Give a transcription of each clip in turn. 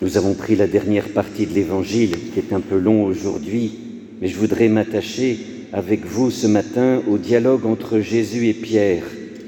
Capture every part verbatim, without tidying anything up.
Nous avons pris la dernière partie de l'Évangile, qui est un peu long aujourd'hui, mais je voudrais m'attacher avec vous ce matin au dialogue entre Jésus et Pierre.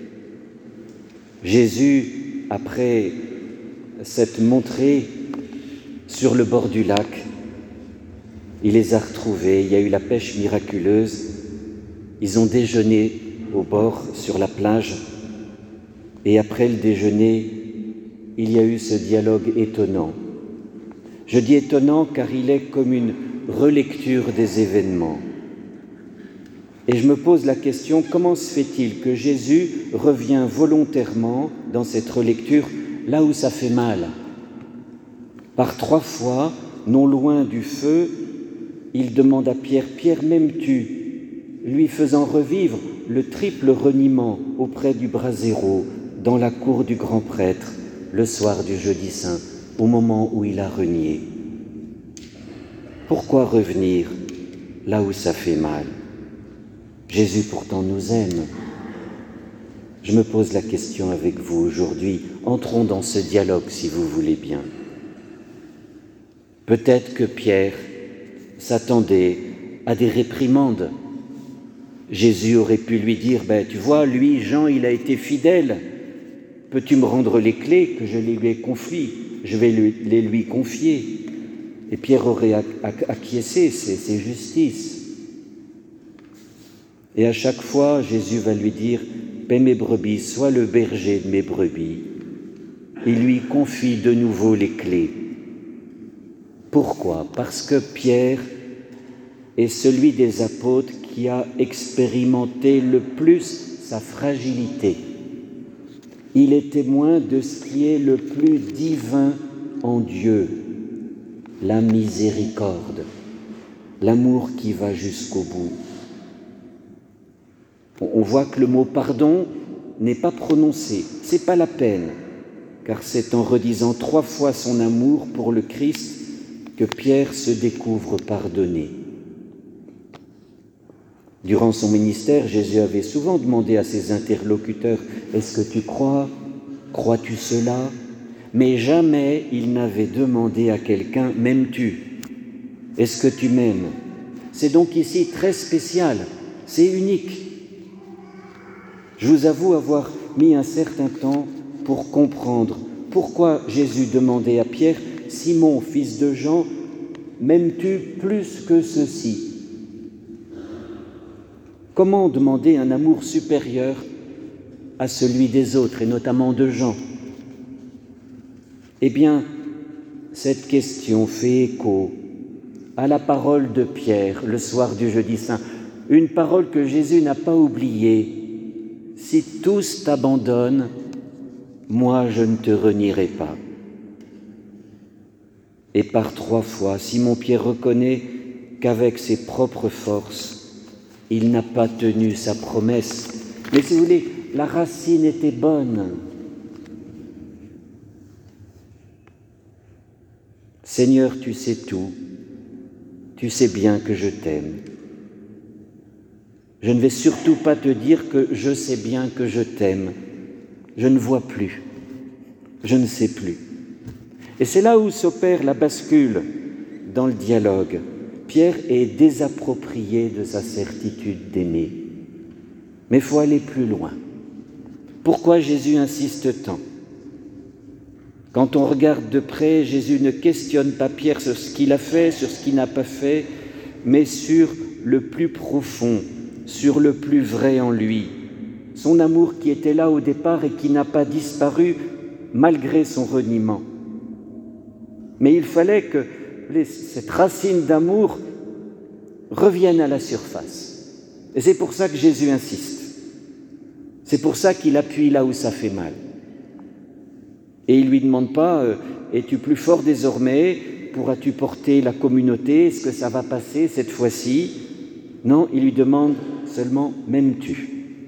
Jésus, après cette montrée sur le bord du lac, il les a retrouvés, il y a eu la pêche miraculeuse, ils ont déjeuné au bord, sur la plage, et après le déjeuner, il y a eu ce dialogue étonnant. Je dis étonnant car il est comme une relecture des événements. Et je me pose la question, comment se fait-il que Jésus revient volontairement dans cette relecture là où ça fait mal? Par trois fois, non loin du feu, il demande à Pierre, « Pierre, m'aimes-tu » lui faisant revivre le triple reniement auprès du brasero, dans la cour du grand prêtre, le soir du jeudi saint, au moment où il a renié. Pourquoi revenir là où ça fait mal? Jésus pourtant nous aime. Je me pose la question avec vous aujourd'hui. Entrons dans ce dialogue si vous voulez bien. Peut-être que Pierre s'attendait à des réprimandes. Jésus aurait pu lui dire, ben, « Tu vois, lui, Jean, il a été fidèle. Peux-tu me rendre les clés que je les lui ai confiées? Je vais les lui confier. » Et Pierre aurait acquiescé, c'est justice. Et à chaque fois, Jésus va lui dire, « Paie mes brebis, sois le berger de mes brebis. » Il lui confie de nouveau les clés. Pourquoi? Parce que Pierre est celui des apôtres qui a expérimenté le plus sa fragilité. Il est témoin de ce qui est le plus divin en Dieu, la miséricorde, l'amour qui va jusqu'au bout. On voit que le mot pardon n'est pas prononcé, c'est pas la peine, car c'est en redisant trois fois son amour pour le Christ que Pierre se découvre pardonné. Durant son ministère, Jésus avait souvent demandé à ses interlocuteurs « Est-ce que tu crois? Crois-tu cela ?» Mais jamais il n'avait demandé à quelqu'un « M'aimes-tu? Est-ce que tu m'aimes ?» C'est donc ici très spécial, c'est unique. Je vous avoue avoir mis un certain temps pour comprendre pourquoi Jésus demandait à Pierre « Simon, fils de Jean, m'aimes-tu plus que ceci ?» Comment demander un amour supérieur à celui des autres, et notamment de Jean? Eh bien, cette question fait écho à la parole de Pierre le soir du jeudi saint, une parole que Jésus n'a pas oubliée. « Si tous t'abandonnent, moi je ne te renierai pas. » Et par trois fois, Simon-Pierre reconnaît qu'avec ses propres forces, il n'a pas tenu sa promesse. Mais si vous voulez, la racine était bonne. Seigneur, tu sais tout. Tu sais bien que je t'aime. Je ne vais surtout pas te dire que je sais bien que je t'aime. Je ne vois plus. Je ne sais plus. Et c'est là où s'opère la bascule dans le dialogue. Pierre est désapproprié de sa certitude d'aimer. Mais il faut aller plus loin. Pourquoi Jésus insiste tant? Quand on regarde de près, Jésus ne questionne pas Pierre sur ce qu'il a fait, sur ce qu'il n'a pas fait, mais sur le plus profond, sur le plus vrai en lui. Son amour qui était là au départ et qui n'a pas disparu malgré son reniement. Mais il fallait que cette racine d'amour revienne à la surface. Et c'est pour ça que Jésus insiste. C'est pour ça qu'il appuie là où ça fait mal. Et il ne lui demande pas euh, « Es-tu plus fort désormais? Pourras-tu porter la communauté? Est-ce que ça va passer cette fois-ci ?» Non, il lui demande seulement « M'aimes-tu »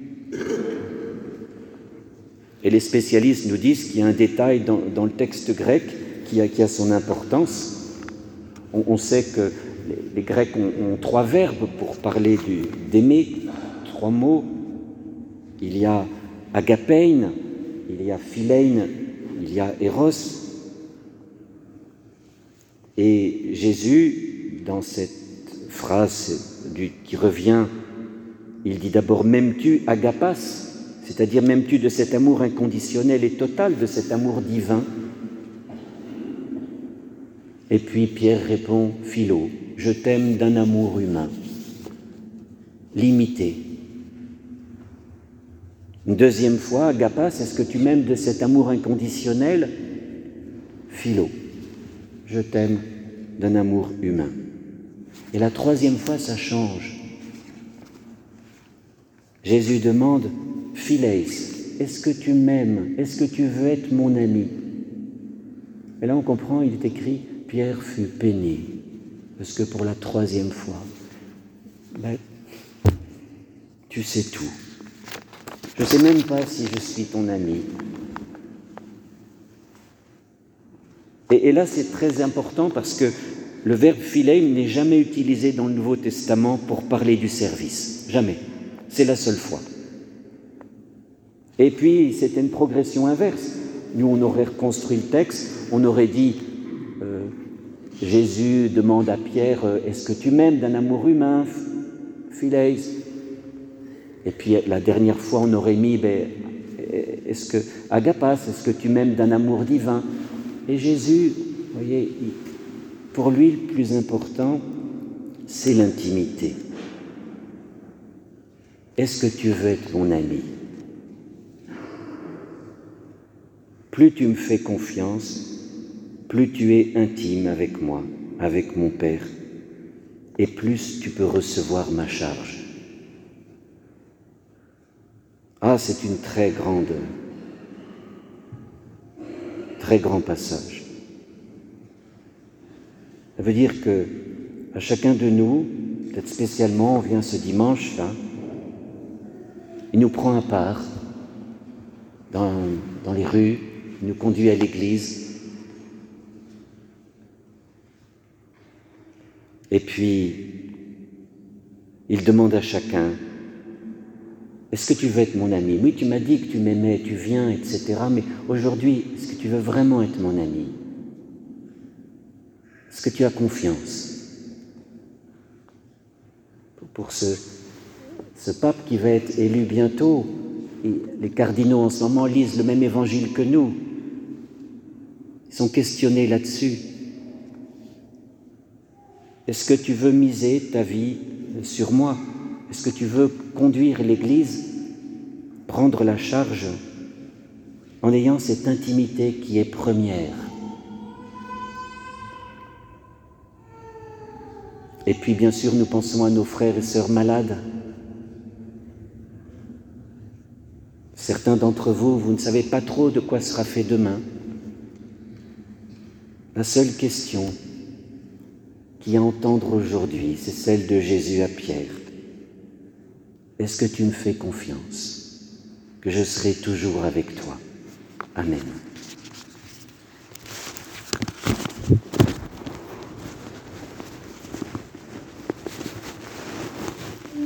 Et les spécialistes nous disent qu'il y a un détail dans, dans le texte grec qui a, qui a son importance. On, on sait que les, les Grecs ont, ont trois verbes pour parler du, d'aimer, trois mots. Il y a agapein, il y a philein, il y a eros. Et Jésus, dans cette phrase du, qui revient, il dit d'abord « m'aimes-tu agapas ?» c'est-à-dire « m'aimes-tu de cet amour inconditionnel et total, de cet amour divin ?» Et puis Pierre répond « Philo, je t'aime d'un amour humain, limité. » Une deuxième fois, agapas, est-ce que tu m'aimes de cet amour inconditionnel? Philo, je t'aime d'un amour humain. Et la troisième fois, ça change. Jésus demande, Phileis, est-ce que tu m'aimes? Est-ce que tu veux être mon ami? Et là, on comprend, il est écrit, Pierre fut peiné, parce que pour la troisième fois, ben, tu sais tout. Je ne sais même pas si je suis ton ami. Et, et là, c'est très important parce que le verbe philein n'est jamais utilisé dans le Nouveau Testament pour parler du service. Jamais. C'est la seule fois. Et puis, c'était une progression inverse. Nous, on aurait reconstruit le texte, on aurait dit euh, Jésus demande à Pierre, est-ce que tu m'aimes d'un amour humain, phileis? Et puis, la dernière fois, on aurait mis, ben, est-ce que, agapas, est-ce que tu m'aimes d'un amour divin? Et Jésus, vous voyez, pour lui, le plus important, c'est l'intimité. Est-ce que tu veux être mon ami? Plus tu me fais confiance, plus tu es intime avec moi, avec mon Père, et plus tu peux recevoir ma charge. Ah, c'est une très grande, très grand passage. Ça veut dire que à chacun de nous, peut-être spécialement, on vient ce dimanche-là, il nous prend à part dans, dans les rues, il nous conduit à l'église. Et puis, il demande à chacun, est-ce que tu veux être mon ami? Oui, tu m'as dit que tu m'aimais, tu viens, et cetera. Mais aujourd'hui, est-ce que tu veux vraiment être mon ami? Est-ce que tu as confiance? Pour ce, ce pape qui va être élu bientôt, les cardinaux en ce moment lisent le même évangile que nous. Ils sont questionnés là-dessus. Est-ce que tu veux miser ta vie sur moi? Est-ce que tu veux conduire l'Église, prendre la charge en ayant cette intimité qui est première? Et puis bien sûr, nous pensons à nos frères et sœurs malades. Certains d'entre vous, vous ne savez pas trop de quoi sera fait demain. La seule question qu'il y a à entendre aujourd'hui, c'est celle de Jésus à Pierre. Est-ce que tu me fais confiance, que je serai toujours avec toi? Amen.